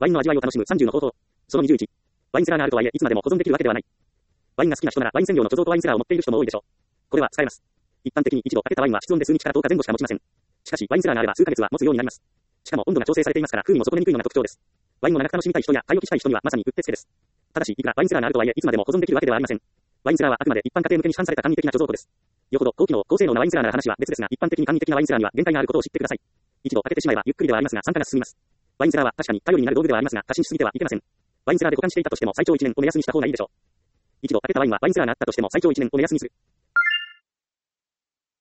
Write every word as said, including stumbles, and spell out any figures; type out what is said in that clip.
ワインの味わいを楽しむさんじゅうの方法。そのにじゅういち。ワインセラーがあるとはいえ、いつまでも保存できるわけではない。ワインが好きな人ならワイン専用の貯蔵とワインセラーを持っている人も多いでしょう。これは使えます。一般的に一度開けたワインは室温で数日からとおかぜん後しか持ちません。しかし、ワインセラーがあれば数ヶ月は持つようになります。しかも温度が調整されていますから風味も損ねにくいのが特徴です。ワインを長く楽しみたい人や買い置きしたい人にはまさにうってつけです。ただし、いくらワインセラーがあるとはいえ、いつまでも保存できるわけではありません。ワインセラーはあくまで一般家庭向けに市販された簡易的な貯蔵庫です。よほど高機能、高性能なワインセラーなら話は別ですが、一般的に簡易的なワインセラーには限界があることを知ってください。一度開けてしまえばゆっくりではありますが参加が進みます。ワインセラーは確かに頼りになる道具ではありますが、過信しすぎてはいけません。ワインセラーで保管していたとしても最長いちねんを目安にした方がいいでしょう。一度開けたワインはワインセラーがあったとしても最長いちねんを目安にする。